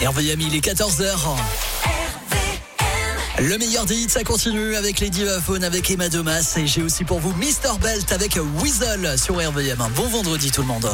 RVM, il est 14h. Le meilleur des hits, ça continue avec les Divaphones, avec Emma Domas. Et j'ai aussi pour vous Mr. Belt avec Weasel sur RVM. Un bon vendredi tout le monde.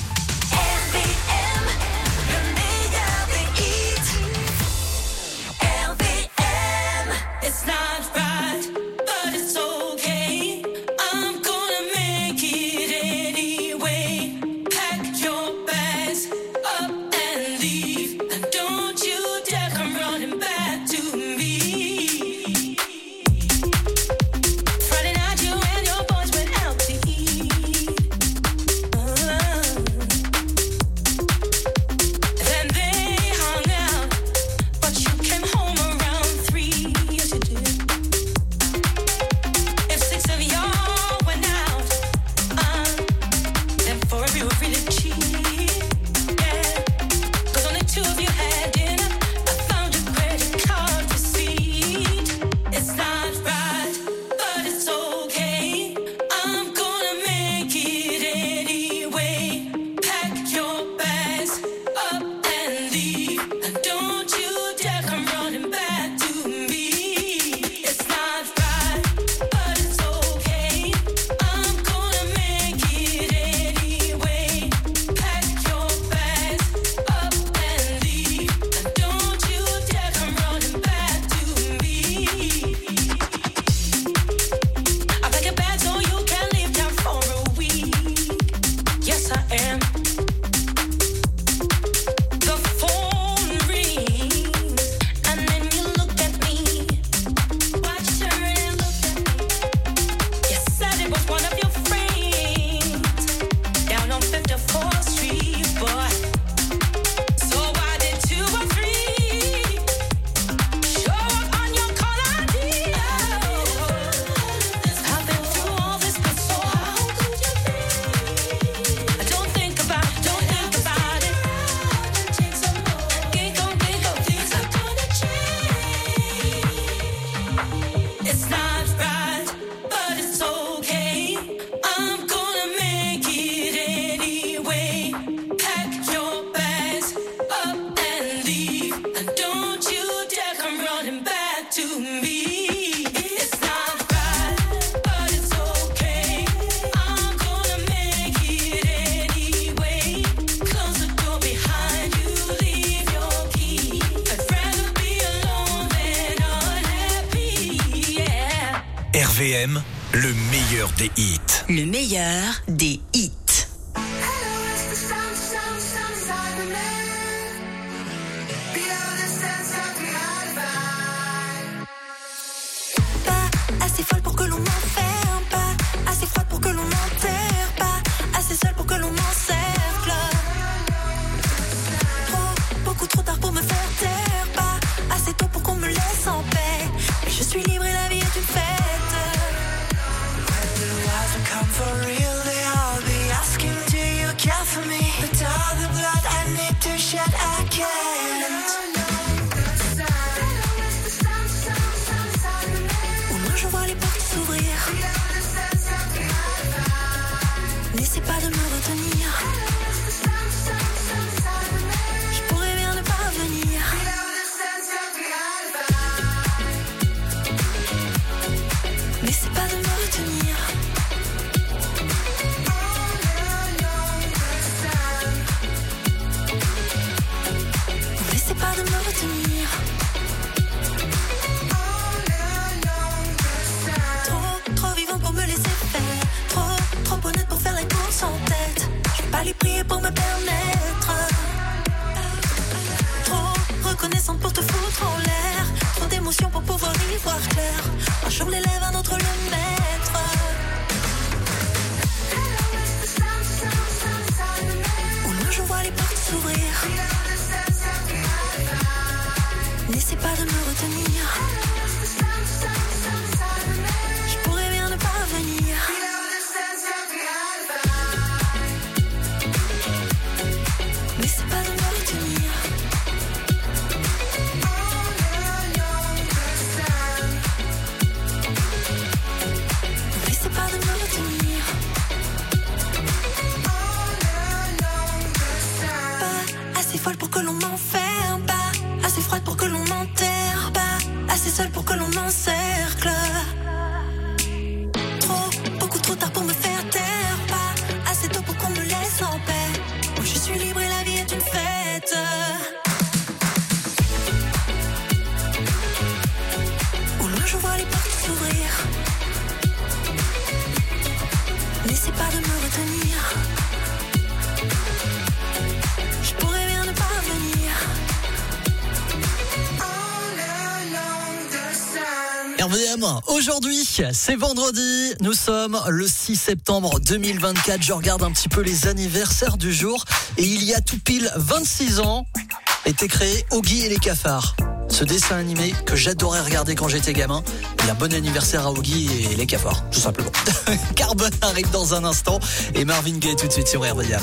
RVM, le meilleur des hits. Le meilleur des hits. Pas assez folle pour que l'on m'enferme, pas assez froide pour que l'on m'enterre, pas assez seule pour que l'on m'encercle. Beaucoup trop tard pour me faire taire, pas assez tôt pour qu'on me laisse en paix. Mais je suis libre et la vie est une fête. Come for real, they all be asking, do you care for me? But all the blood I need to shed, I can't. Au loin je vois les portes s'ouvrir. N'essaie pas de me retenir. Je pourrais bien ne pas venir. N'essaie pas de me retenir. Pas de me retenir. Trop vivant pour me laisser faire. Trop honnête pour faire les courses en tête. Je vais pas les prier pour me permettre. Trop reconnaissante pour te foutre en l'air. Trop d'émotions pour pouvoir y voir clair. Un jour l'élève, un autre le maître. Au loin je vois les portes s'ouvrir. N'essaie pas de me retenir. Je pourrais bien ne pas venir. N'essaie pas de me retenir. N'essaie pas de me retenir. Pas assez folle pour que l'on m'enferme, pas assez froide pour que l'on m'enterre, pas assez seule pour que l'on m'encercle. Beaucoup trop tard pour me faire taire, pas assez tôt pour qu'on me laisse en paix. Oh, je suis libre et la vie est une fête. Au loin je vois les portes s'ouvrir. N'essaie pas de me retenir. Je pourrais bien ne pas venir. RVM, aujourd'hui, c'est vendredi, nous sommes le 6 septembre 2024, je regarde un petit peu les anniversaires du jour et il y a tout pile 26 ans était créé Oggy et les cafards. Ce dessin animé que j'adorais regarder quand j'étais gamin. Et un bon anniversaire à Oggy et les cafards, tout simplement. Carbone arrive dans un instant et Marvin Gaye tout de suite sur RVM.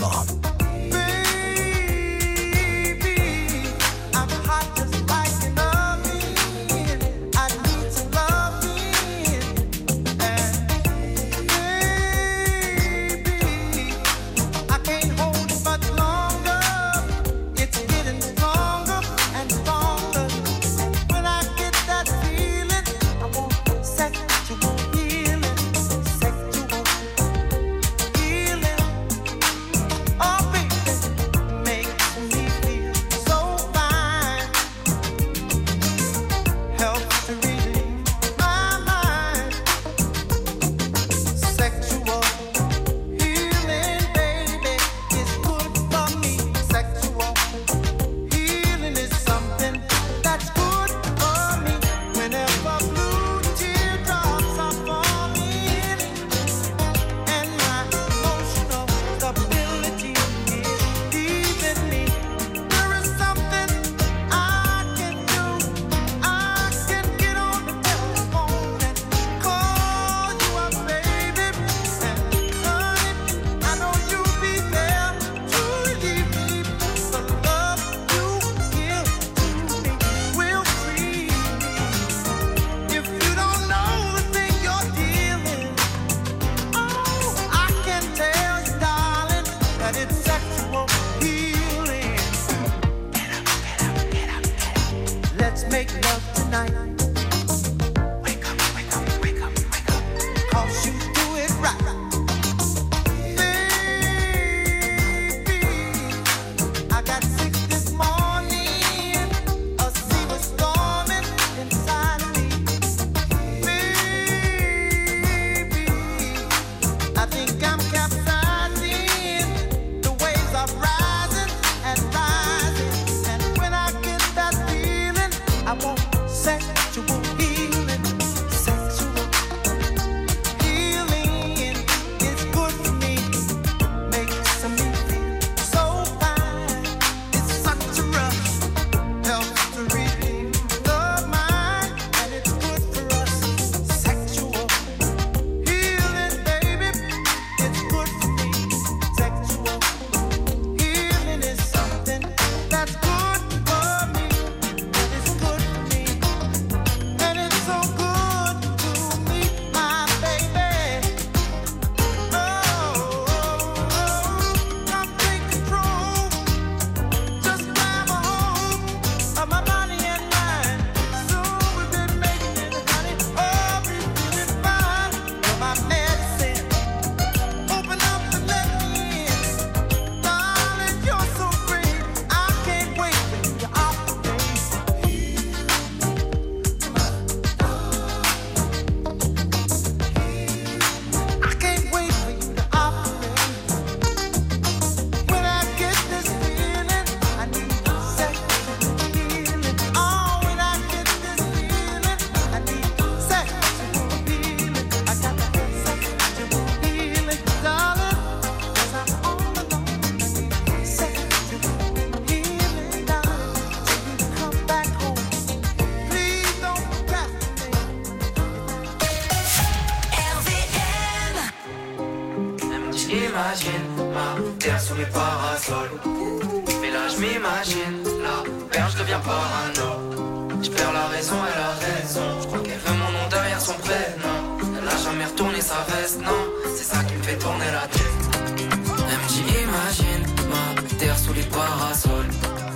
Imagine ma terre sous les parasols. Mais là je m'imagine, la perche devient parano. Je perds la raison, elle a raison. Je crois qu'elle veut mon nom derrière son prénom. Elle a jamais retourné sa veste, non. C'est ça qui me fait tourner la tête. Elle me dit imagine ma terre sous les parasols.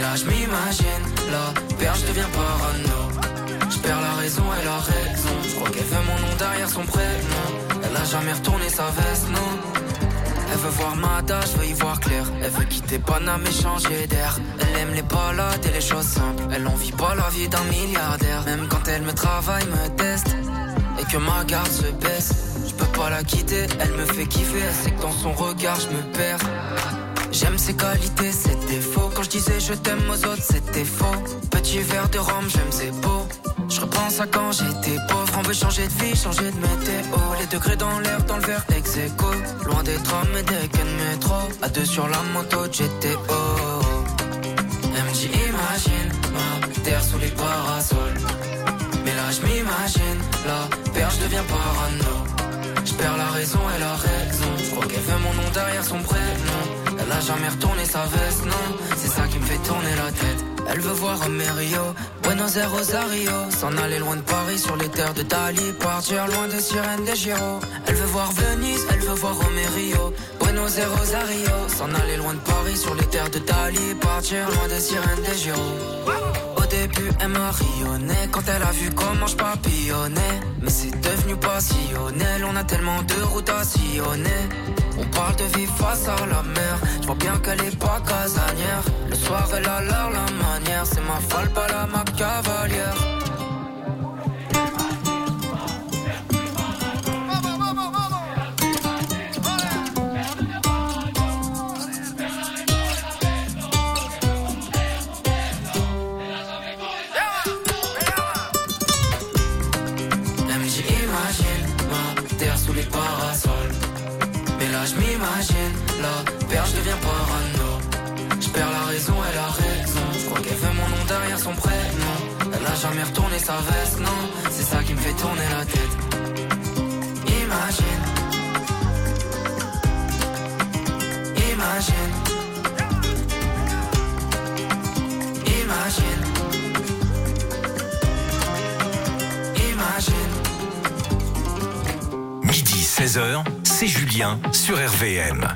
là je m'imagine, la perche devient parano. Je perds la raison et la raison. Je crois qu'elle veut mon nom derrière son prénom. Elle a jamais retourné sa veste, non. Elle veut voir Mada, je veux y voir clair. Elle veut quitter Paname et changer d'air. Elle aime les balades et les choses simples. Elle en vit pas la vie d'un milliardaire. Même quand elle me travaille, me teste et que ma garde se baisse, je peux pas la quitter, elle me fait kiffer. Elle sait que dans son regard je me perds. J'aime ses qualités, ses défauts. Quand je disais je t'aime aux autres, c'était faux. Petit verre de rhum, j'aime ses beaux. Je repense à quand j'étais pauvre. On veut changer de vie, changer de météo. Les degrés dans l'air, dans le verre ex-aequo. Loin des trams et des quais de métro. À deux sur la moto GTO. Elle me dit imagine ma terre sous les parasols. Mais là je m'imagine, la perche devient parano. Je perds la raison et la raison. Je crois qu'elle veut mon nom derrière son prénom. Elle a jamais retourné sa veste, non. C'est ça qui me fait tourner la tête. Elle veut voir Rio, Buenos Aires, Rosario. S'en aller loin de Paris sur les terres de Dali. Partir loin des sirènes des Giro. Elle veut voir Venise, elle veut voir Rio, Buenos Aires, Rosario. S'en aller loin de Paris sur les terres de Dali. Partir loin des sirènes des Giro. Au début elle m'a rayonné quand elle a vu comment je papillonnais. Mais c'est devenu passionnel, on a tellement de routes à sillonner. On parle de vie face à la mer. Je vois bien qu'elle est pas casanière. Le soir elle a l'air la manière. C'est ma folle, pas la ma cavalière. Je m'imagine, la perche devient parano. Je perds la raison et la raison. Je crois qu'elle veut mon nom derrière son prénom. Elle a jamais retourné sa veste, non. C'est ça qui me fait tourner la tête. Imagine. Imagine. Imagine. Imagine. Midi 16h, c'est Julien sur RVM.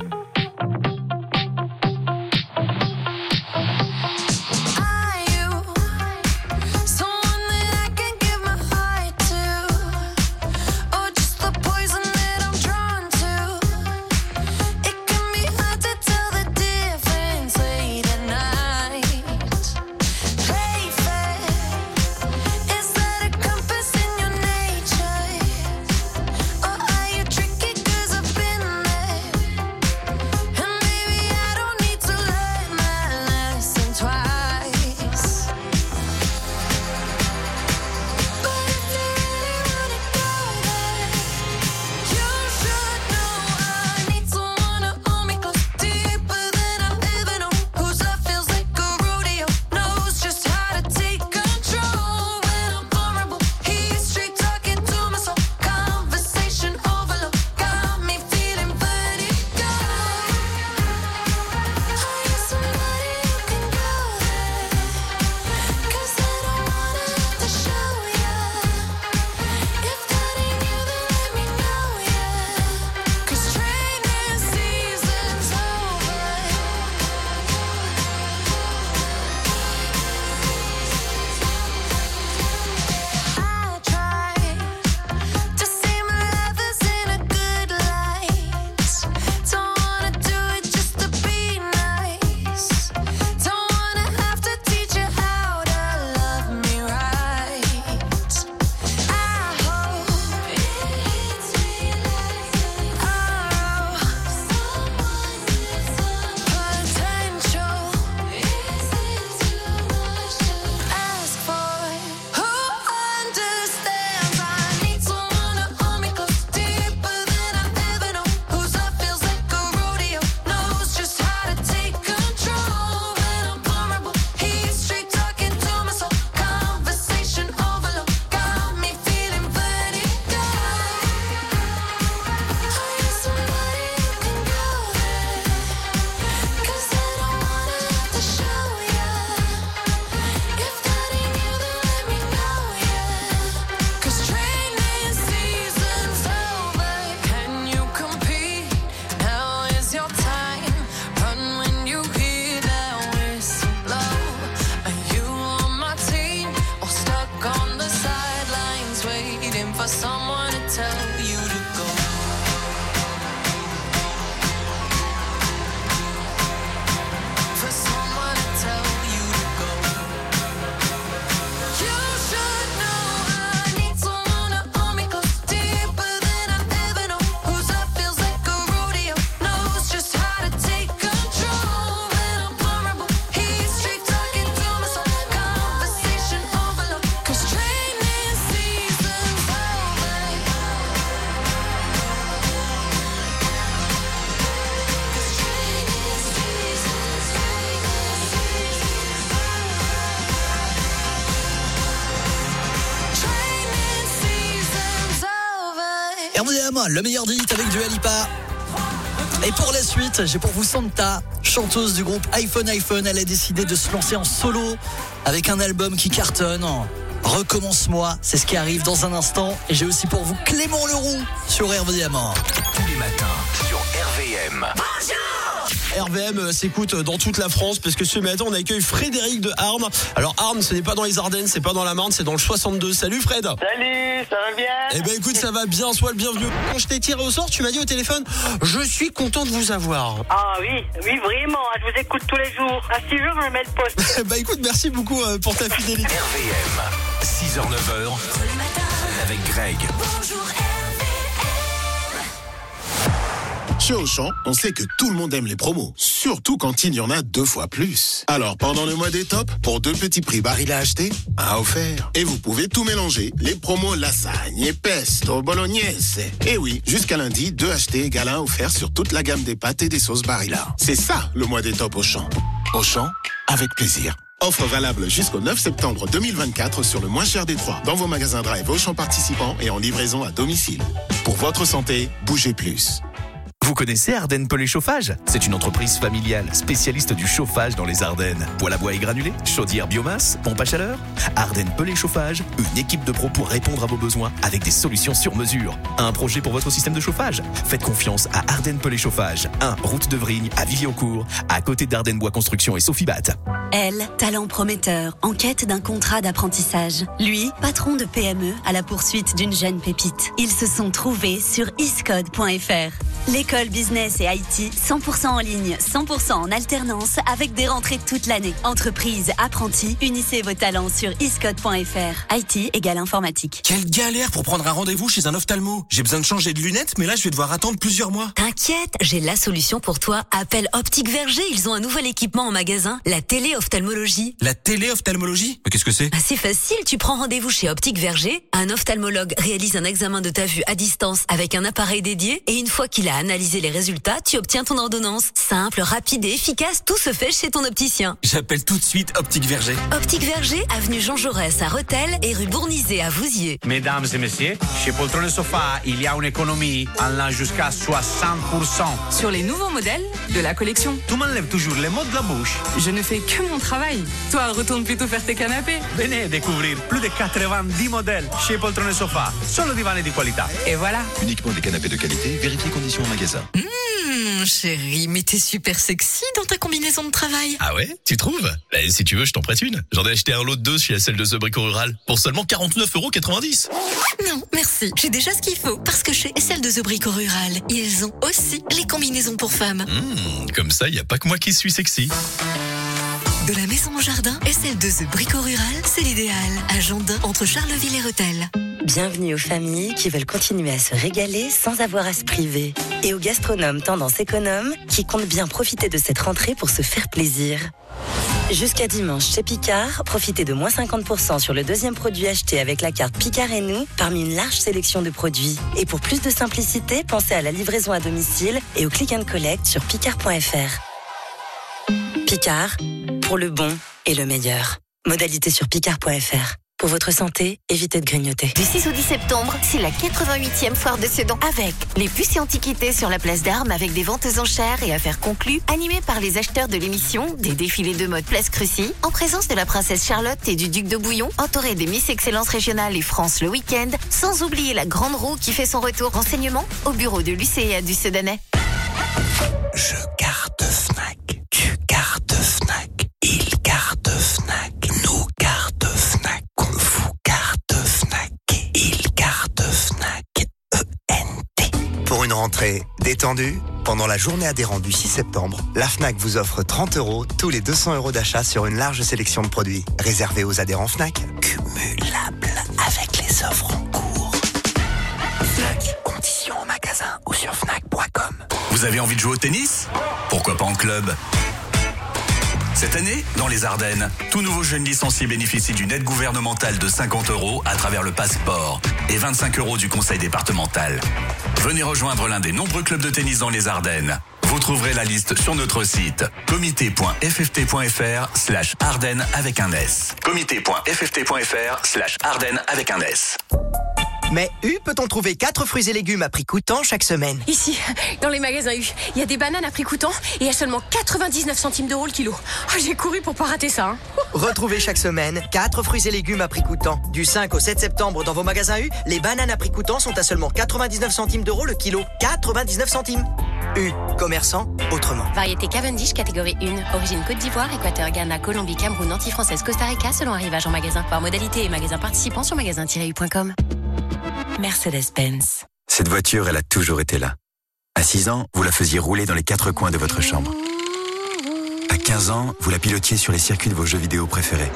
RVM, le meilleur des hits avec Dua Lipa. Et pour la suite, j'ai pour vous Santa, chanteuse du groupe iPhone. Elle a décidé de se lancer en solo avec un album qui cartonne. Recommence-moi, c'est ce qui arrive dans un instant. Et j'ai aussi pour vous Clément Leroux sur RVM. Tous les matins sur RVM. RVM s'écoute dans toute la France parce que ce matin on accueille Frédéric de Arnes. Alors Arnes, ce n'est pas dans les Ardennes, c'est pas dans la Marne, c'est dans le 62. Salut Fred. Salut, ça va bien? Eh ben écoute, ça va bien, sois le bienvenu. Quand je t'ai tiré au sort, tu m'as dit au téléphone, je suis content de vous avoir. Ah oui, vraiment, je vous écoute tous les jours. À 6 jours, je mets le poste. Bah écoute, merci beaucoup pour ta fidélité. RVM, 6h-9h, avec Greg. Chez Auchan, on sait que tout le monde aime les promos, surtout quand il y en a 2 fois plus. Alors pendant le mois des tops, pour 2 petits prix barils à acheter, un offert. Et vous pouvez tout mélanger, les promos lasagne, pesto, bolognaise. Et oui, jusqu'à lundi, 2 achetés égale 1 offert sur toute la gamme des pâtes et des sauces Barilla. C'est ça le mois des tops Auchan. Auchan, avec plaisir. Offre valable jusqu'au 9 septembre 2024 sur le moins cher des 3, dans vos magasins Drive Auchan participants et en livraison à domicile. Pour votre santé, bougez plus. Vous connaissez Ardennes Pellet Chauffage? C'est une entreprise familiale spécialiste du chauffage dans les Ardennes. Poêle à bois et granulés, chaudière biomasse, pompe à chaleur. Ardennes Pellet Chauffage, une équipe de pros pour répondre à vos besoins avec des solutions sur mesure. Un projet pour votre système de chauffage? Faites confiance à Ardennes Pellet Chauffage. 1 route de Vrigne à Vivier-au-Court, à côté d'Ardennes Bois Construction et Sophie Bat. Elle, talent prometteur, en quête d'un contrat d'apprentissage. Lui, patron de PME à la poursuite d'une jeune pépite. Ils se sont trouvés sur iscode.fr. L'école business et IT, 100% en ligne, 100% en alternance, avec des rentrées toute l'année. Entreprise, apprentis, unissez vos talents sur iscode.fr. IT égale informatique. Quelle galère pour prendre un rendez-vous chez un ophtalmo. J'ai besoin de changer de lunettes, mais là je vais devoir attendre plusieurs mois. T'inquiète, j'ai la solution pour toi. Appelle Optique Verger, ils ont un nouvel équipement en magasin, la téléophtalmologie. La téléophtalmologie? Mais qu'est-ce que c'est? C'est facile, tu prends rendez-vous chez Optique Verger, un ophtalmologue réalise un examen de ta vue à distance avec un appareil dédié et une fois qu'il a analysé les résultats, tu obtiens ton ordonnance. Simple, rapide et efficace, tout se fait chez ton opticien. J'appelle tout de suite Optique Verger. Optique Verger, avenue Jean Jaurès à Rethel et rue Bournizet à Vouziers. Mesdames et messieurs, chez Poltron et Sofa, il y a une économie allant jusqu'à 60%. Sur les nouveaux modèles de la collection. Tu m'enlèves toujours les mots de la bouche. Je ne fais que mon travail. Toi, retourne plutôt faire tes canapés. Venez découvrir plus de 90 modèles chez Poltron et Sofa. Solo divani di qualità. Et voilà. Uniquement des canapés de qualité, vérifiez conditions en magasin. Chérie, mais t'es super sexy dans ta combinaison de travail. Ah ouais? Tu trouves? Si tu veux, je t'en prête une. J'en ai acheté un lot de 2 chez la celle de The Brico Rural pour seulement 49,90 €. Non, merci. J'ai déjà ce qu'il faut. Parce que chez celle de The Brico Rural, ils ont aussi les combinaisons pour femmes. Comme ça, y a pas que moi qui suis sexy. De la maison au jardin et celle de The Brico Rural, c'est l'idéal. À Jandin, entre Charleville et Rethel. Bienvenue aux familles qui veulent continuer à se régaler sans avoir à se priver. Et aux gastronomes tendance économe qui comptent bien profiter de cette rentrée pour se faire plaisir. Jusqu'à dimanche chez Picard, profitez de moins 50% sur le deuxième produit acheté avec la carte Picard et nous, parmi une large sélection de produits. Et pour plus de simplicité, pensez à la livraison à domicile et au click and collect sur picard.fr. Picard, pour le bon et le meilleur. Modalité sur picard.fr. Pour votre santé, évitez de grignoter. Du 6 au 10 septembre, c'est la 88e foire de Sedan avec les puces et antiquités sur la place d'Armes avec des ventes aux enchères et affaires conclues, animées par les acheteurs de l'émission, des défilés de mode Place Crucy, en présence de la princesse Charlotte et du duc de Bouillon, entouré des Miss Excellence Régionale et France le week-end, sans oublier la grande roue qui fait son retour. Renseignement au bureau de l'UCA du Sedanais. Je carte Fnac, tu cartes Fnac, il carte Fnac, nous carte Fnac, on vous carte Fnac, il carte Fnac, ENT. Pour une rentrée détendue, pendant la journée adhérente du 6 septembre, la Fnac vous offre 30 € tous les 200 € d'achat sur une large sélection de produits. Réservés aux adhérents Fnac. Cumulable avec les offres en cours. Fnac, conditions en magasin ou sur fnac.com. Vous avez envie de jouer au tennis? Pourquoi pas en club? Cette année, dans les Ardennes, tout nouveau jeune licencié bénéficie d'une aide gouvernementale de 50 € à travers le passeport et 25 € du conseil départemental. Venez rejoindre l'un des nombreux clubs de tennis dans les Ardennes. Vous trouverez la liste sur notre site comité.fft.fr/Ardennes avec un S. comité.fft.fr/Ardennes avec un S. Mais U peut-on trouver 4 fruits et légumes à prix coûtant chaque semaine? Ici, dans les magasins U, il y a des bananes à prix coûtant et à seulement 99 centimes d'euros le kilo. Oh, j'ai couru pour pas rater ça. Hein. Retrouvez chaque semaine 4 fruits et légumes à prix coûtant. Du 5 au 7 septembre dans vos magasins U, les bananes à prix coûtant sont à seulement 99 centimes d'euros le kilo. 99 centimes. U, commerçant autrement. Variété Cavendish, catégorie 1. Origine Côte d'Ivoire, Équateur, Ghana, Colombie, Cameroun, Antilles-Française, Costa Rica, selon arrivage en magasin. Par modalité et magasin participant sur magasin-u.com. Mercedes-Benz. Cette voiture, elle a toujours été là. À 6 ans, vous la faisiez rouler dans les 4 coins de votre chambre. À 15 ans, vous la pilotiez sur les circuits de vos jeux vidéo préférés.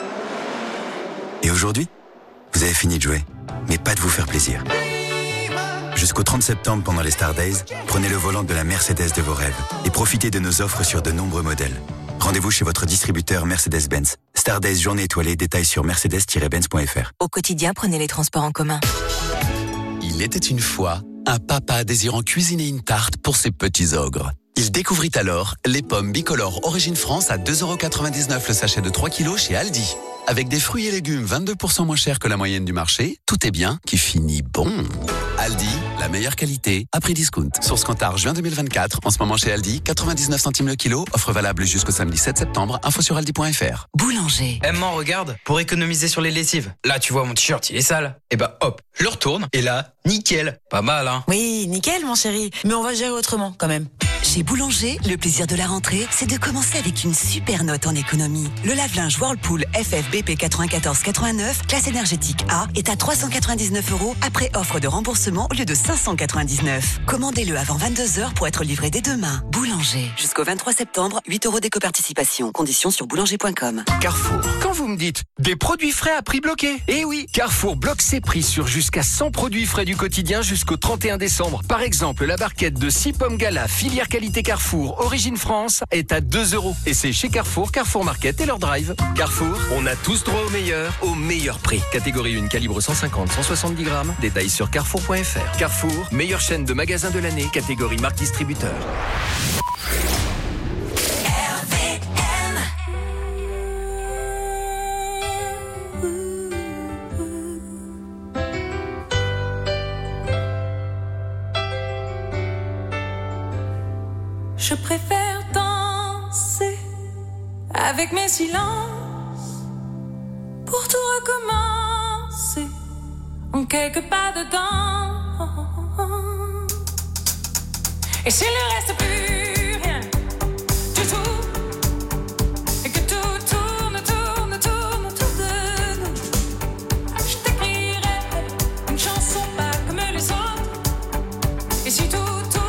Et aujourd'hui, vous avez fini de jouer, mais pas de vous faire plaisir. Jusqu'au 30 septembre, pendant les Star Days, prenez le volant de la Mercedes de vos rêves et profitez de nos offres sur de nombreux modèles. Rendez-vous chez votre distributeur Mercedes-Benz. Star Days journée étoilée, détails sur mercedes-benz.fr. Au quotidien, prenez les transports en commun. Il était une fois un papa désirant cuisiner une tarte pour ses petits ogres. Il découvrit alors les pommes bicolores Origine France à 2,99€ le sachet de 3 kg chez Aldi. Avec des fruits et légumes 22% moins chers que la moyenne du marché, tout est bien qui finit bon. Aldi, la meilleure qualité à prix discount. Source Kantar, juin 2024. En ce moment chez Aldi, 99 centimes le kilo. Offre valable jusqu'au samedi 7 septembre. Info sur aldi.fr. Boulanger. Maman, regarde, pour économiser sur les lessives. Là, tu vois, mon t-shirt, il est sale. Et bah hop, je le retourne. Et là, nickel. Pas mal, hein? Oui, nickel, mon chéri. Mais on va gérer autrement, quand même. Chez Boulanger, le plaisir de la rentrée, c'est de commencer avec une super note en économie. Le lave-linge Whirlpool FFBP 94-89, classe énergétique A, est à 399€ après offre de remboursement au lieu de 599. Commandez-le avant 22h pour être livré dès demain. Boulanger. Jusqu'au 23 septembre, 8€ d'éco-participation. Conditions sur boulanger.com. Carrefour. Quand vous me dites des produits frais à prix bloqué, eh oui, Carrefour bloque ses prix sur jusqu'à 100 produits frais du quotidien jusqu'au 31 décembre. Par exemple, la barquette de 6 pommes gala, filière qualité Carrefour, Origine France, est à 2€. Et c'est chez Carrefour, Carrefour Market et leur drive. Carrefour, on a tous droit au meilleur prix. Catégorie 1, calibre 150-170 grammes. Détails sur carrefour.fr. Carrefour, meilleure chaîne de magasins de l'année, catégorie marque distributeur. Je préfère danser avec mes silences pour tout recommencer en quelques pas dedans. Et s'il ne reste plus rien du tout et que tout tourne autour de nous, je t'écrirai une chanson pas comme les autres. Et si tout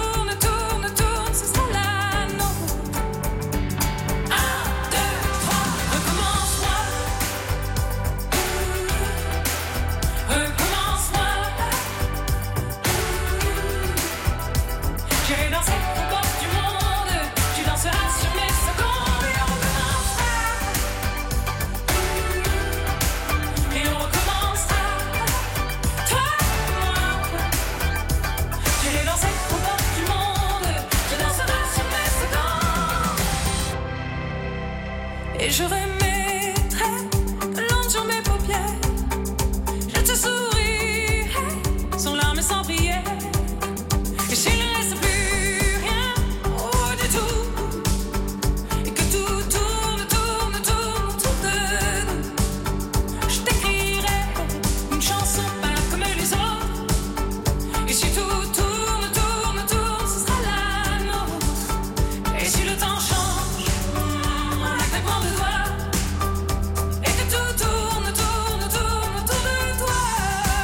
et je remettrai de l'encre sur mes paupières. Je te sourirai sans larmes et sans prière. Et s'il ne reste plus rien du tout et que tout tourne autour de nous, je t'écrirai une chanson pas comme les autres. Et si tout tourne, ce sera la nôtre. Et si le temps change, et que tout tourne autour de toi.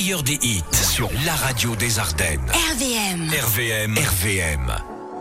meilleur des hits sur la radio des Ardennes. RVM. RVM. RVM.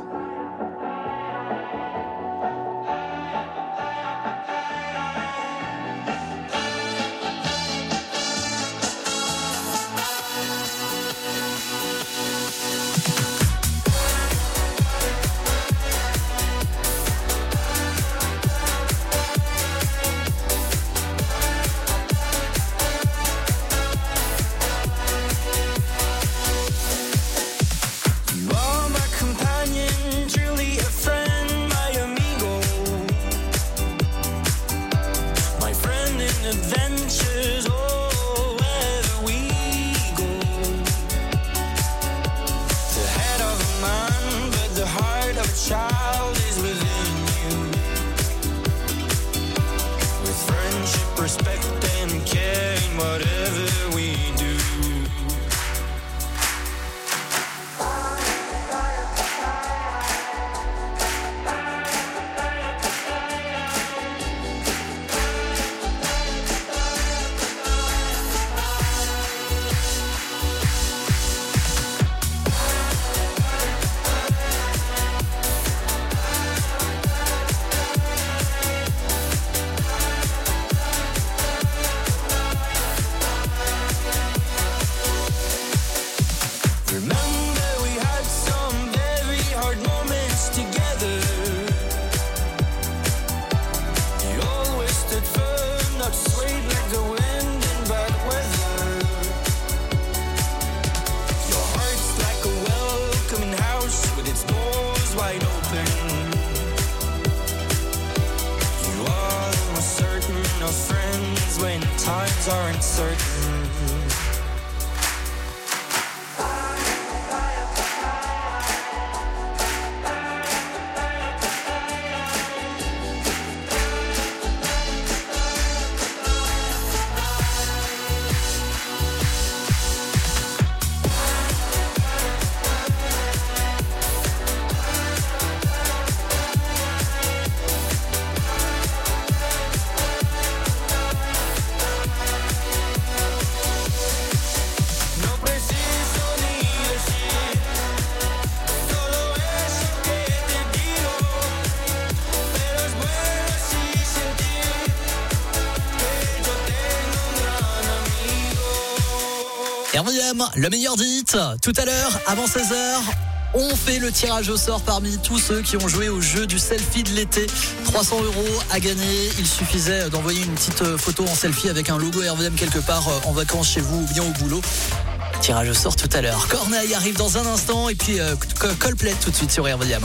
RVM, le meilleur des hits. Tout à l'heure, avant 16h, on fait le tirage au sort parmi tous ceux qui ont joué au jeu du selfie de l'été. 300 € à gagner. Il suffisait d'envoyer une petite photo en selfie avec un logo RVM quelque part en vacances chez vous ou bien au boulot. Tirage au sort tout à l'heure. Corneille arrive dans un instant et puis Coldplay tout de suite sur RVM.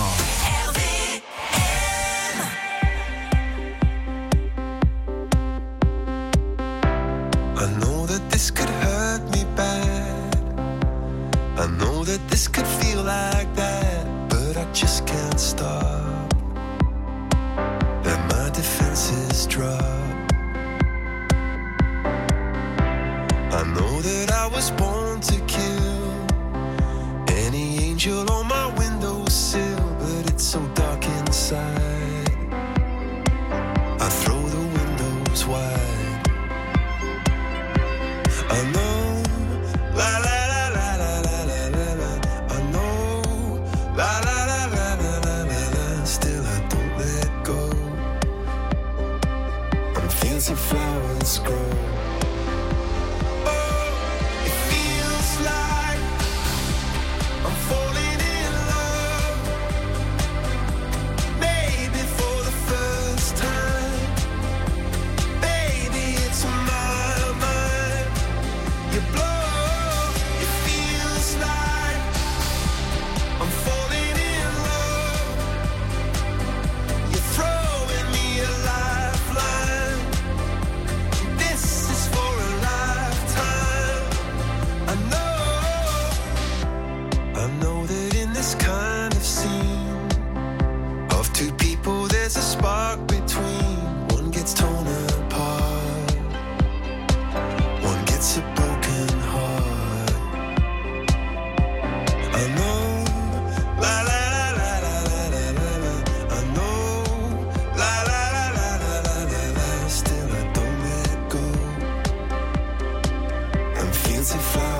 fancy flowers.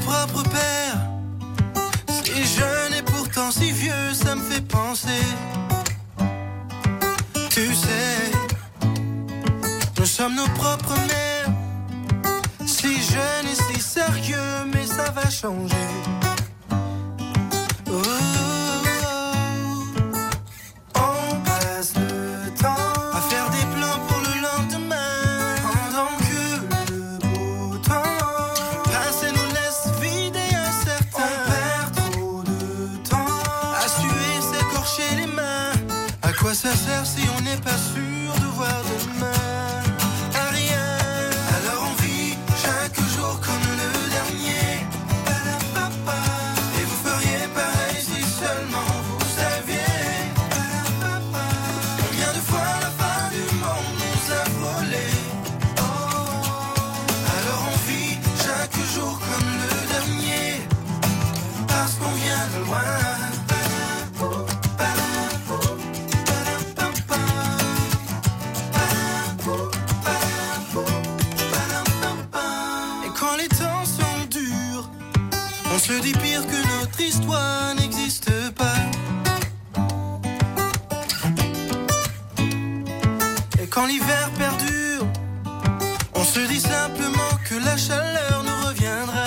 propre père. Si jeune et pourtant si vieux, ça me fait penser. Tu sais, nous sommes nos propres mères. Si jeune et si sérieux, mais ça va changer. Oh, on passe le temps à faire des plans pour le lendemain, pendant que le beau temps passe et nous laisse vides et incertains. On perd trop de temps à suer, s'écorcher les mains. À quoi ça sert si on n'est pas sûr de voir demain? À rien. Alors on vit chaque jour comme le dernier. Et vous feriez pareil si seulement vous saviez. Combien de fois la fin du monde nous a volé. Alors on vit chaque jour comme le dernier, parce qu'on vient de loin. On se dit pire que notre histoire n'existe pas. Et quand l'hiver perdure, on se dit simplement que la chaleur nous reviendra.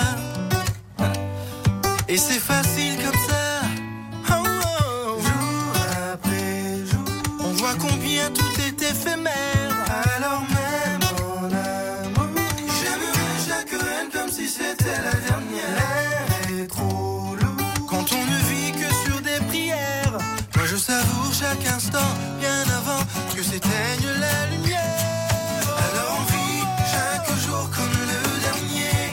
Et c'est facile comme ça. Oh, oh. Jour après jour, on voit combien tout est éphémère. Alors même en amour, j'aimerais chaque reine comme si c'était la dernière. Trop lourd quand on ne vit que sur des prières. Moi je savoure chaque instant bien avant que s'éteigne la lumière. Alors on vit chaque jour comme le dernier.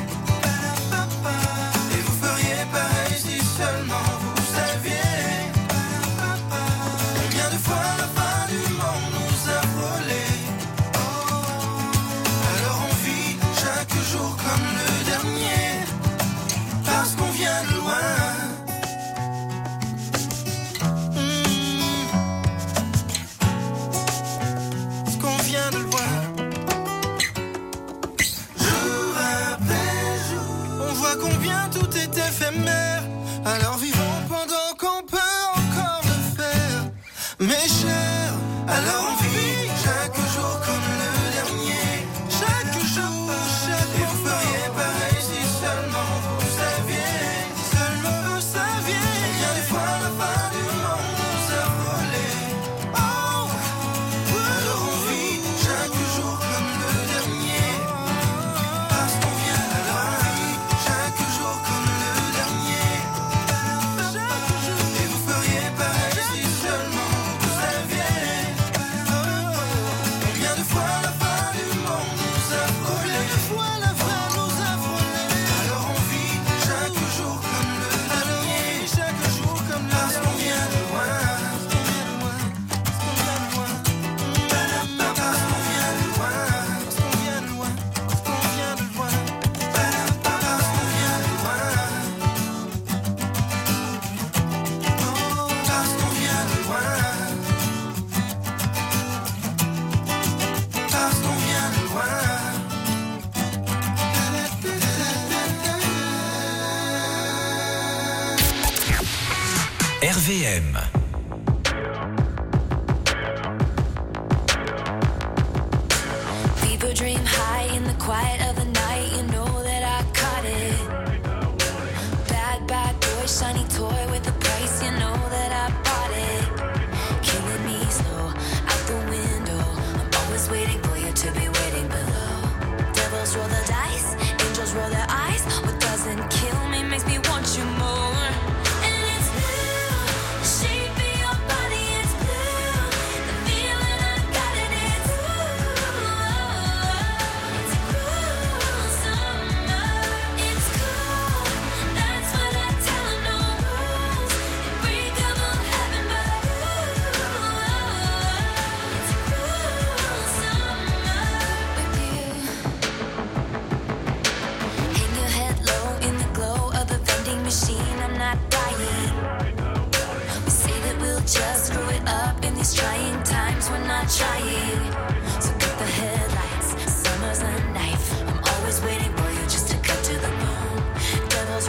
Et vous feriez pareil si seulement vous saviez. Combien de fois la fin du monde nous a volé. Alors on vit chaque jour comme le dernier, parce qu'on vient de loin. Parce qu'on vient de loin. Jour après jour, on voit combien tout est éphémère. Alors vivons pendant qu'on peut encore le faire. Mes chers, alors on vit chaque jour comme le dernier. Chaque jour, chaque jour. Et vous feriez pareil si seulement vous saviez. Seulement vous saviez. Combien de fois la fin du monde nous a volé. Oh, alors on vit chaque jour comme le dernier, parce qu'on vient de loin. Chaque jour comme le dernier. Et vous feriez pareil si seulement vous saviez. Combien de fois la fin du monde nous a volé. Combien de fois la fin nous a volé. Alors on vit chaque jour comme le dernier. Chaque jour comme le dernier. Parce qu'on vient de loin. Parce qu'on vient de loin. Parce qu'on vient de loin. Parce qu'on vient de loin. Parce qu'on vient de loin. Parce qu'on vient de loin. Parce qu'on vient de loin. Parce qu'on vient de loin. RVM. People dream high in the quiet of the night. You know that I caught it. Bad, bad boy, shiny toy with a price. You know that I bought it. Killing me slow, out the window. I'm always waiting for you to be waiting below. Devils roll the dice, angels roll their eyes. What doesn't kill me makes me want you more. And it's blue, the shape of your body, it's blue. The feeling I got it, it's it's cool summer. It's cool, that's what I tell 'em, no rules. Unbreakable heaven, but it's cool summer with you. Hang your head low in the glow of the vending machine. I'm not dying. We say that we'll just screw it up in these trying times. We're not trying. So cut the headlights. Summer's a knife. I'm always waiting for you just to cut to the bone. Devils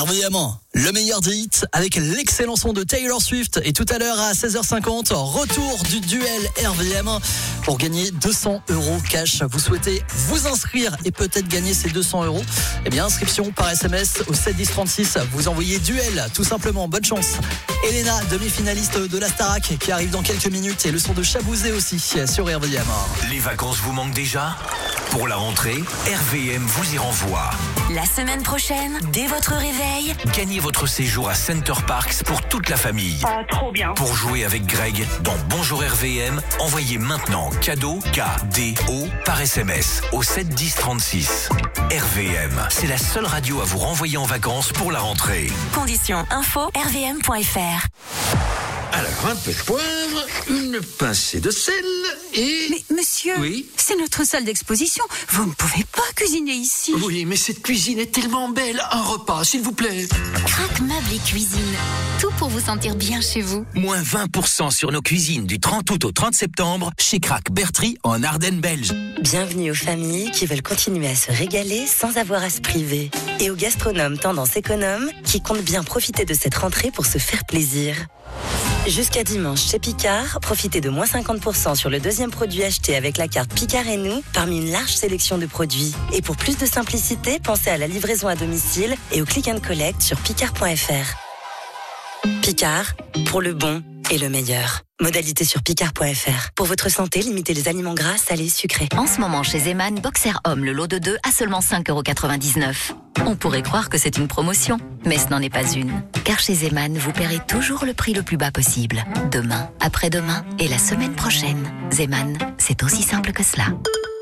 RVM, le meilleur des hits avec l'excellent son de Taylor Swift. Et tout à l'heure à 16h50, retour du duel RVM pour gagner 200 € cash. Vous souhaitez vous inscrire et peut-être gagner ces 200 €? Eh bien, inscription par SMS au 7 10 36. Vous envoyez duel, tout simplement. Bonne chance. Elena, demi-finaliste de la Starac, qui arrive dans quelques minutes. Et le son de Chabouzé aussi sur RVM. Les vacances vous manquent déjà? Pour la rentrée, RVM vous y renvoie. La semaine prochaine, dès votre réveil, Gagnez votre séjour à Center Parcs pour toute la famille. Ah, trop bien. Pour jouer avec Greg dans Bonjour RVM, envoyez maintenant cadeau KDO par SMS au 7 10 36. RVM, c'est la seule radio à vous renvoyer en vacances pour la rentrée. conditions info rvm.fr. Alors, un peu de poivre, une pincée de sel et... Mais monsieur, oui, c'est notre salle d'exposition. Vous ne pouvez pas cuisiner ici. oui, mais cette cuisine est tellement belle. Un repas, s'il vous plaît. Crac Meubles et Cuisine. Tout pour vous sentir bien chez vous. Moins 20% sur nos cuisines du 30 août au 30 septembre chez Crac Bertry en Ardennes belge. Bienvenue aux familles qui veulent continuer à se régaler sans avoir à se priver. Et aux gastronomes tendance économe qui comptent bien profiter de cette rentrée pour se faire plaisir. Jusqu'à dimanche chez Picard, profitez de moins 50% sur le deuxième produit acheté avec la carte Picard et nous parmi une large sélection de produits. Et pour plus de simplicité, pensez à la livraison à domicile et au click and collect sur picard.fr. Picard, pour le bon et le meilleur. Modalité sur picard.fr. Pour votre santé, limitez les aliments gras, salés, sucrés. En ce moment, chez Zeman, Boxer Homme, le lot de 2 à seulement 5,99 €. On pourrait croire que c'est une promotion, mais ce n'en est pas une. Car chez Zeman, vous paierez toujours le prix le plus bas possible. Demain, après-demain et la semaine prochaine. Zeman, c'est aussi simple que cela.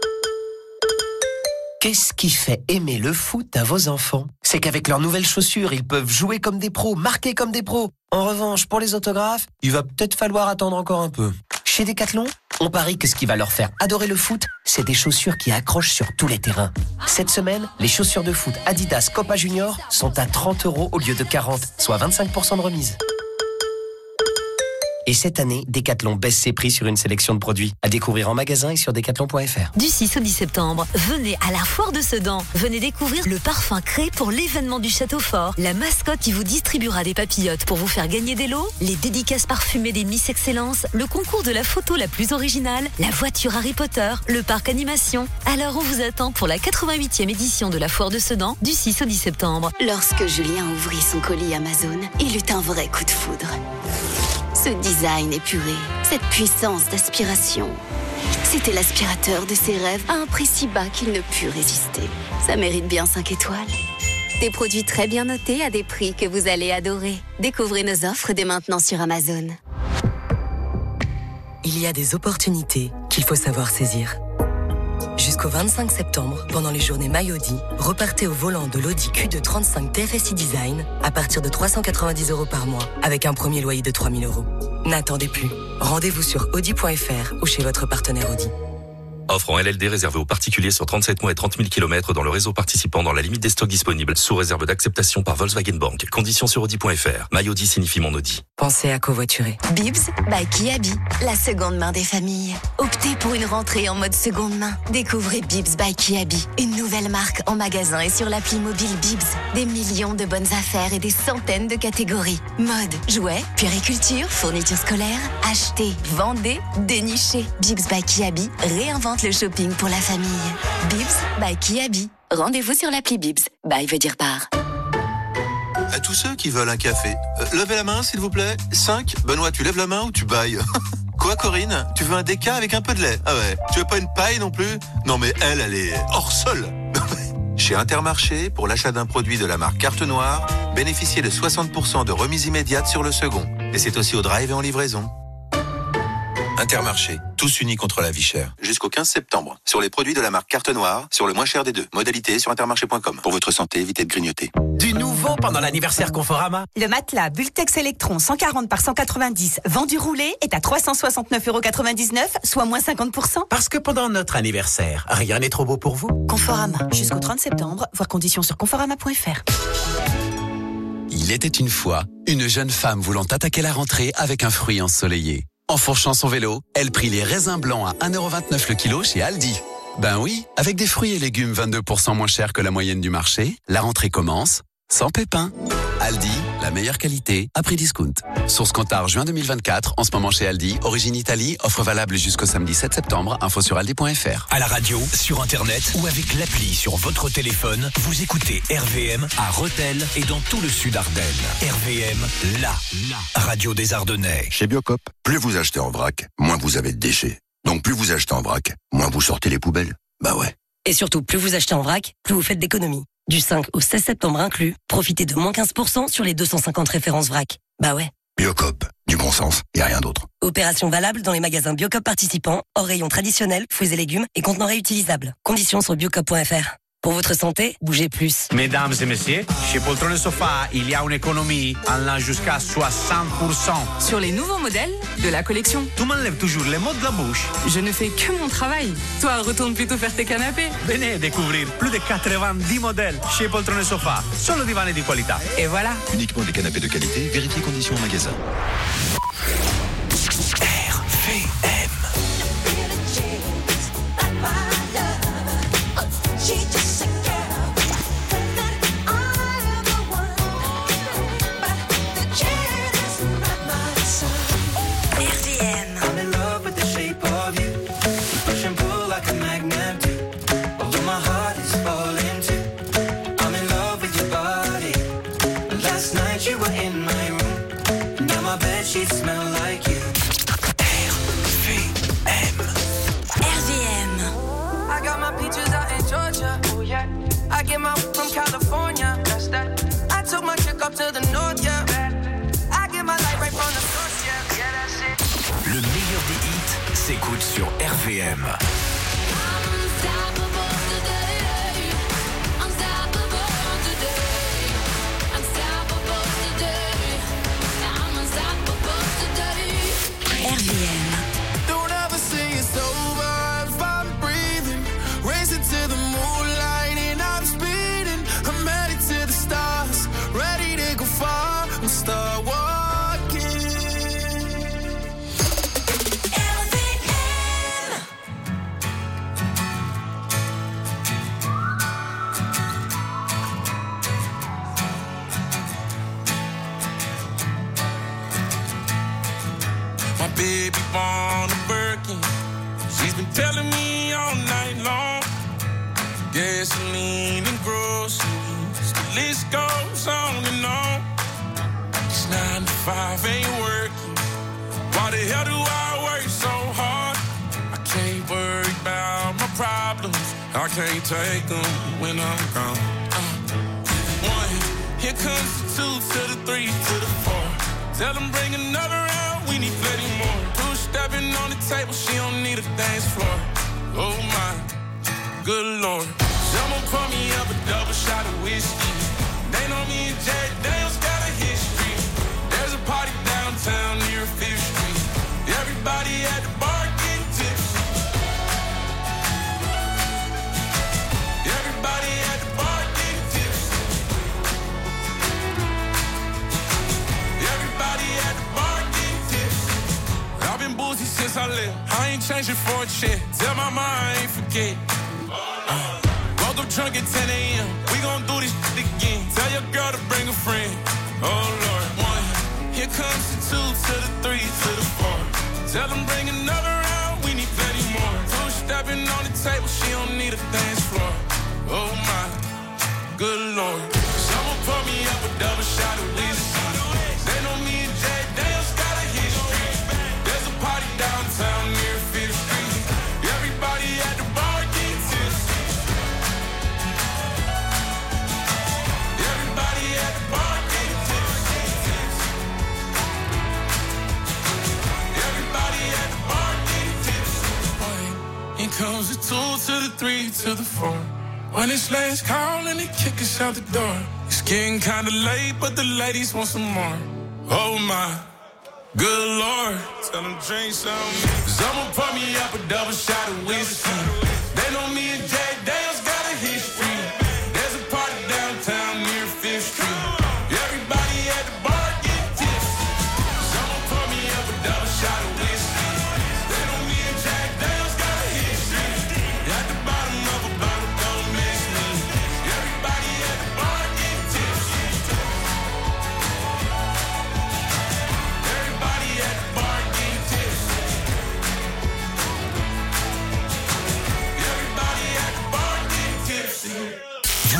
Qu'est-ce qui fait aimer le foot à vos enfants? C'est qu'avec leurs nouvelles chaussures, ils peuvent jouer comme des pros, marquer comme des pros. En revanche, pour les autographes, il va peut-être falloir attendre encore un peu. Chez Decathlon, on parie que ce qui va leur faire adorer le foot, c'est des chaussures qui accrochent sur tous les terrains. Cette semaine, les chaussures de foot Adidas Copa Junior sont à 30 € au lieu de 40, soit 25% de remise. Et cette année, Decathlon baisse ses prix sur une sélection de produits. À découvrir en magasin et sur decathlon.fr. Du 6 au 10 septembre, venez à la Foire de Sedan. Venez découvrir le parfum créé pour l'événement du Château Fort, la mascotte qui vous distribuera des papillotes pour vous faire gagner des lots, les dédicaces parfumées des Miss Excellence, le concours de la photo la plus originale, la voiture Harry Potter, le parc animation. Alors on vous attend pour la 88e édition de la Foire de Sedan du 6 au 10 septembre. Lorsque Julien ouvrit son colis Amazon, il eut un vrai coup de foudre. Ce design épuré, cette puissance d'aspiration. C'était l'aspirateur de ses rêves à un prix si bas qu'il ne put résister. Ça mérite bien 5 étoiles. Des produits très bien notés à des prix que vous allez adorer. Découvrez nos offres dès maintenant sur Amazon. Il y a des opportunités qu'il faut savoir saisir. Jusqu'au 25 septembre, pendant les journées Maillot-Audi, repartez au volant de l'Audi Q2 35 TFSI Design à partir de 390 € par mois, avec un premier loyer de 3 000 €. N'attendez plus. Rendez-vous sur audi.fr ou chez votre partenaire Audi. Offre en LLD réservée aux particuliers sur 37 mois et 30 000 km dans le réseau participant dans la limite des stocks disponibles, sous réserve d'acceptation par Volkswagen Bank. Conditions sur Audi.fr. MyAudi signifie mon Audi. Pensez à covoiturer. Bibs by Kiabi, la seconde main des familles. Optez pour une rentrée en mode seconde main. Découvrez Bibs by Kiabi, une nouvelle marque en magasin et sur l'appli mobile Bibs. Des millions de bonnes affaires et des centaines de catégories. Mode, jouets, puériculture, fournitures scolaires. Achetez, vendez, dénichez. Bibs by Kiabi réinvente le shopping pour la famille. Bibs by Kiabi. Rendez-vous sur l'appli Bibs. By veut dire par. À tous ceux qui veulent un café, levez la main s'il vous plaît. 5. Benoît, tu lèves la main ou tu bailles? Quoi Corinne? Tu veux un déca avec un peu de lait? Ah ouais. Tu veux pas une paille non plus? Non mais elle est hors sol. Chez Intermarché, pour l'achat d'un produit de la marque Carte Noire, bénéficiez de 60% de remise immédiate sur le second. Et c'est aussi au drive et en livraison. Intermarché, tous unis contre la vie chère. Jusqu'au 15 septembre. Sur les produits de la marque Carte Noire, sur le moins cher des deux. Modalité sur intermarché.com. Pour votre santé, évitez de grignoter. Du nouveau pendant l'anniversaire Conforama. Le matelas Bultex Electron 140 par 190 vendu roulé est à 369,99 €, soit moins 50%. Parce que pendant notre anniversaire, rien n'est trop beau pour vous. Conforama, jusqu'au 30 septembre, voir conditions sur conforama.fr. Il était une fois une jeune femme voulant attaquer la rentrée avec un fruit ensoleillé. En fourchant son vélo, elle prit les raisins blancs à 1,29 € le kilo chez Aldi. Ben oui, avec des fruits et légumes 22% moins chers que la moyenne du marché, la rentrée commence sans pépins. Aldi, la meilleure qualité à prix discount. Source Cantar juin 2024, en ce moment chez Aldi, origine Italie, offre valable jusqu'au samedi 7 septembre, info sur aldi.fr. À la radio, sur internet ou avec l'appli sur votre téléphone, vous écoutez RVM à Rethel et dans tout le sud Ardennes. RVM, la radio des Ardennais. Chez Biocop, plus vous achetez en vrac, moins vous avez de déchets. Donc plus vous achetez en vrac, moins vous sortez les poubelles. Bah ouais. Et surtout, plus vous achetez en vrac, plus vous faites d'économies. Du 5 au 16 septembre inclus, profitez de moins 15% sur les 250 références vrac. Bah ouais. Biocop, du bon sens, y a rien d'autre. Opération valable dans les magasins Biocop participants, hors rayon traditionnel, fruits et légumes et contenants réutilisables. Conditions sur biocop.fr. Pour votre santé, bougez plus. Mesdames et messieurs, chez Poltron et Sofa, il y a une économie allant jusqu'à 60%. Sur les nouveaux modèles de la collection. Tu m'enlèves toujours les mots de la bouche. Je ne fais que mon travail. Toi, retourne plutôt faire tes canapés. Venez découvrir plus de 90 modèles chez Poltron et Sofa. Solo divani di qualità. Et voilà. Uniquement des canapés de qualité, vérifiez conditions en magasin. RVM. She smell like you. RVM. RVM. I got my peaches out in Georgia. Oh yeah. I get my from California. That's that. I took my chick up to the north, yeah. I get my light right from the source, yeah. Yeah, that's it. Le meilleur des hits s'écoute sur RVM. Don't ever say it's over if I'm breathing. Racing to the moonlight and I'm speeding. I'm headed to the stars, ready to go far and start walking. My baby born a Birkin. She's been telling me all night long. Gasoline and groceries, the list goes on and on. This 9 to 5 ain't working. Why the hell do I work so hard? I can't worry about my problems. I can't take them when I'm gone. 1, here comes the 2 to the 3 to the 4. Tell them bring another round, we need plenty more. 2 stepping on the table, she don't need a dance floor. Oh my, good lord. Someone pour me up a double shot of whiskey. They know me and Jack Daniels got a history. There's a party downtown near 5th Street. Everybody at the bar getting tipsy. Everybody at the bar getting tipsy. Everybody at the bar getting tipsy. I've been boozy since I left. I ain't changing for a check. Tell my mom I ain't forget. Woke up drunk at 10 a.m. We gon' do this shit again. Tell your girl to bring a friend. Oh Lord. 1, here comes the 2 to the 3 to the 4. Tell them bring another round, we need plenty more. 2 stepping on the table, she don't need a dance floor. Oh my, good lord. Someone pour me up a double shot of whiskey. They know me and Jack Daniels got a history. There's a party downtown near 5th Street. Everybody at the bar getting tipsy. Everybody at the bar getting tipsy. Everybody at the bar getting tipsy. Here comes the 2 to the 3 to the 4. When it's last call and they kick us out the door. It's getting kinda late, but the ladies want some more. Oh my, good lord. Tell them drink some. Someone pour me up a double shot of whiskey. They know me and Jack Daniels got a history. There's a party downtown near 5th Street. Everybody at the bar getting tipsy. Someone pour me up a double shot of whiskey. They know me and Jack Daniels got a history. At the bottom of a bottle, don't miss me. Everybody at the bar getting tipsy.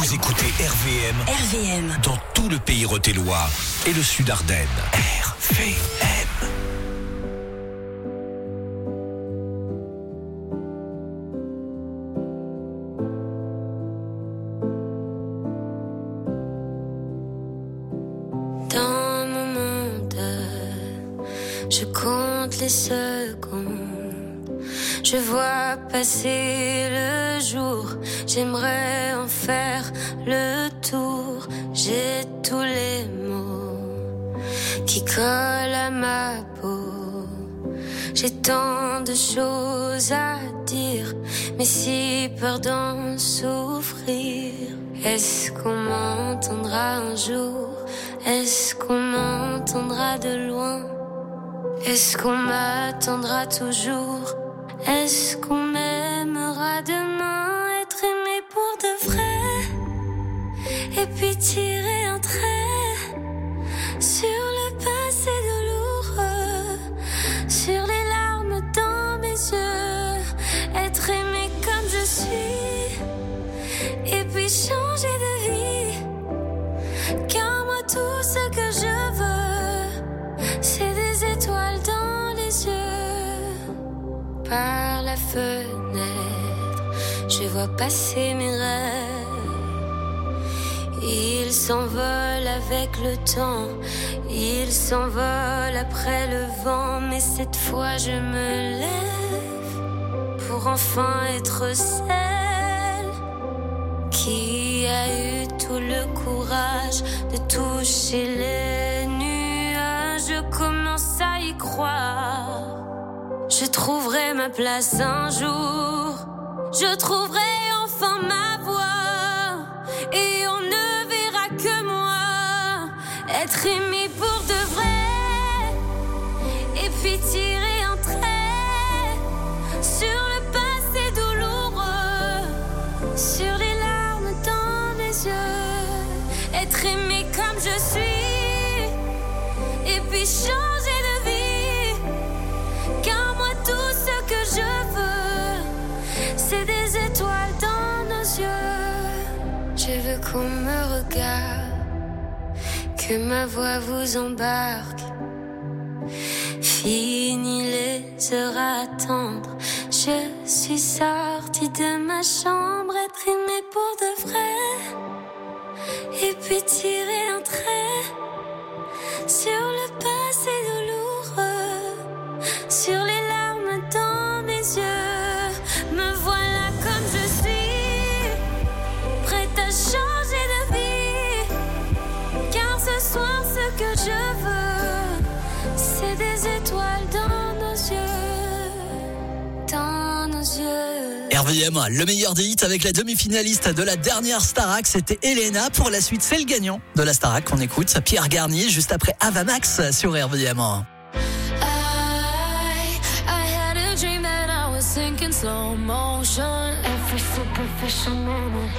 Vous écoutez RVM. RVM. Dans tout le pays rothellois et le sud Ardennes. RVM. Dans mon monde, je compte les secondes. Je vois passer le jour, j'aimerais en faire le tour. J'ai tous les mots qui collent à ma peau. J'ai tant de choses à dire, mais si peur d'en souffrir. Est-ce qu'on m'entendra un jour? Est-ce qu'on m'entendra de loin? Est-ce qu'on m'attendra toujours? Est-ce qu'on m'aimera demain? Être aimé pour de vrai, et puis tirer un trait sur le passé douloureux, sur les larmes dans mes yeux. Être aimé comme je suis, et puis changer de vie. Car moi tout ce que je veux, c'est des étoiles dans les yeux. Par la fenêtre, je vois passer mes rêves. Ils s'envolent avec le temps, ils s'envolent après le vent. Mais cette fois je me lève pour enfin être celle qui a eu tout le courage de toucher les nuages. Je commence à y croire. Je trouverai ma place un jour. Je trouverai enfin ma voix. Et on ne verra que moi. Être aimé pour de vrai. Et puis tirer un trait sur le passé douloureux, sur les larmes dans mes yeux. Être aimé comme je suis. Et puis changer de vie. Car moi tout ce que je veux, c'est des étoiles dans nos yeux. Je veux qu'on me regarde, que ma voix vous embarque. Fini les heures à attendre, je suis sortie de ma chambre. Être aimée pour de vrai, et puis tirer un trait sur le passé douloureux, sur les larmes dans mes yeux. Me voilà comme je suis, prête à changer de vie. Car ce soir ce que je veux, c'est des étoiles dans nos yeux, dans nos yeux. RVM, le meilleur des hits avec la demi-finaliste de la dernière Starac, c'était Elena. Pour la suite, c'est le gagnant de la Starac qu'on écoute, Pierre Garnier, juste après Avamax sur RVM. Sinking slow motion, every superficial moment.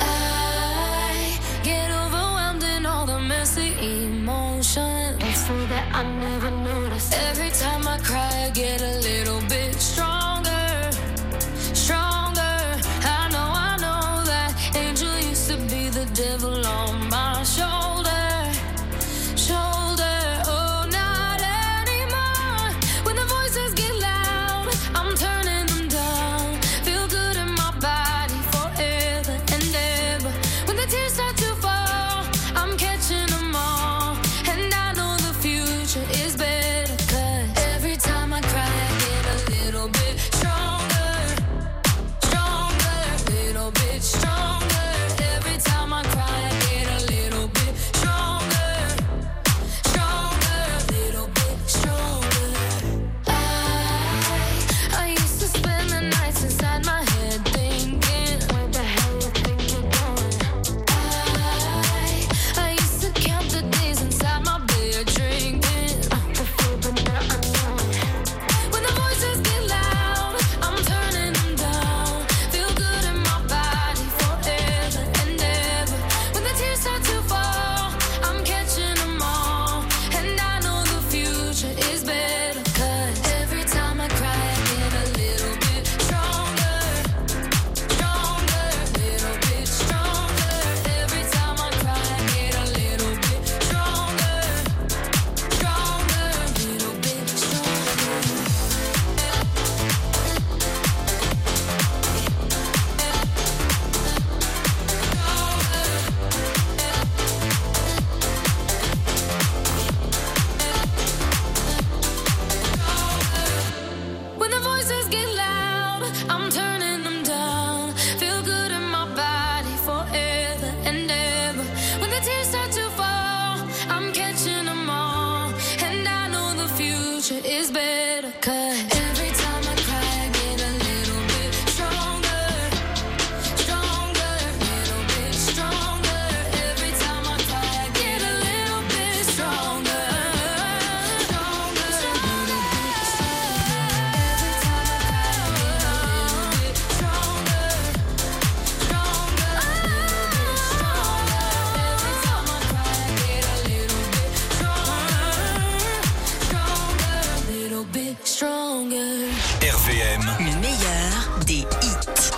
I get overwhelmed in all the messy emotions. It's so that I never noticed. Every time I cry, I get a little bit stronger, stronger. I know that angel used to be the devil on my shoulder, shoulder. Oh, not anymore. When the voices get loud, I'm turning. Is better, 'cause every time I cry, I get RVM. Le meilleur des hits.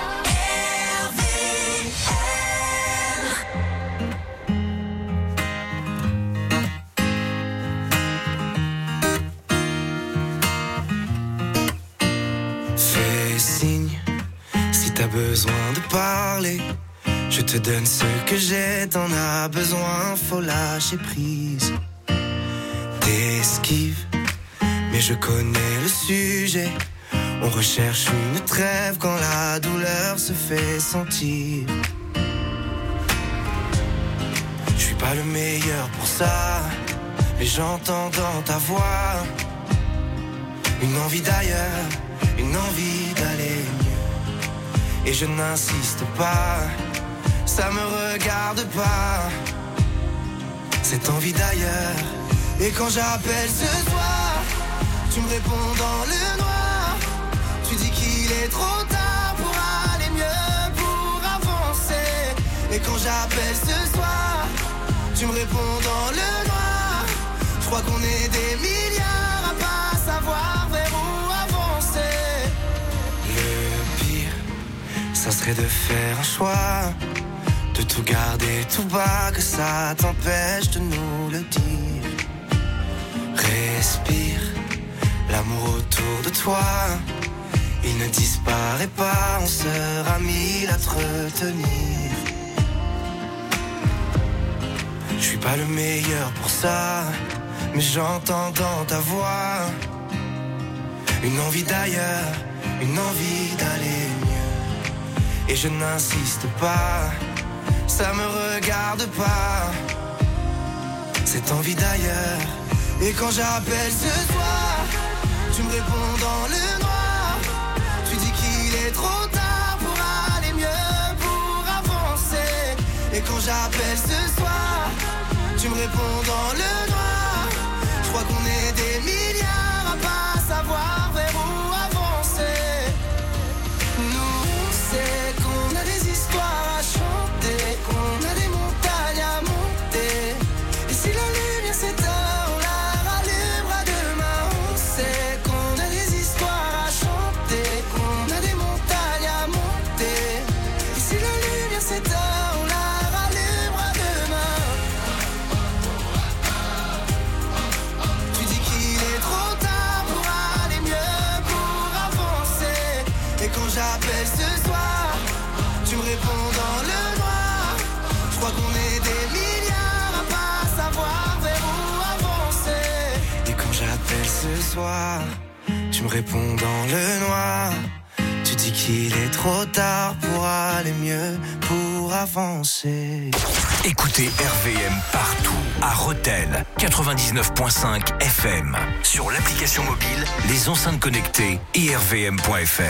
Fais signe si t'as besoin de parler. Je te donne ce que j'ai, t'en as besoin, faut lâcher prise. T'esquives, mais je connais le sujet. On recherche une trêve quand la douleur se fait sentir. Je suis pas le meilleur pour ça, mais j'entends dans ta voix une envie d'ailleurs, une envie d'aller mieux. Et je n'insiste pas, ça me regarde pas, cette envie d'ailleurs. Et quand j'appelle ce soir, tu me réponds dans le noir. Tu dis qu'il est trop tard pour aller mieux, pour avancer. Et quand j'appelle ce soir, tu me réponds dans le noir. Je crois qu'on est des milliards à pas savoir vers où avancer. Le pire, ça serait de faire un choix, de tout garder tout bas, que ça t'empêche de nous le dire. Respire, l'amour autour de toi, il ne disparaît pas, on sera mille à te retenir. Je suis pas le meilleur pour ça, mais j'entends dans ta voix une envie d'ailleurs, une envie d'aller mieux. Et je n'insiste pas, ça me regarde pas, cette envie d'ailleurs. Et quand j'appelle ce soir, tu me réponds dans le noir. Tu dis qu'il est trop tard pour aller mieux, pour avancer. Et quand j'appelle ce soir, tu me réponds dans le noir. Je crois qu'on est des milliards à pas savoir vers où avancer. Nous, on sait qu'on a des histoires à chanter, qu'on a des montagnes à monter. Et si la lumière s'éteint, j'appelle ce soir, tu me réponds dans le noir. Je crois qu'on est des milliards à pas savoir vers où avancer. Et quand j'appelle ce soir, tu me réponds dans le noir. Tu dis qu'il est trop tard pour aller mieux, pour avancer. Écoutez RVM partout, à Rethel, 99.5 FM, sur l'application mobile, les enceintes connectées et rvm.fr.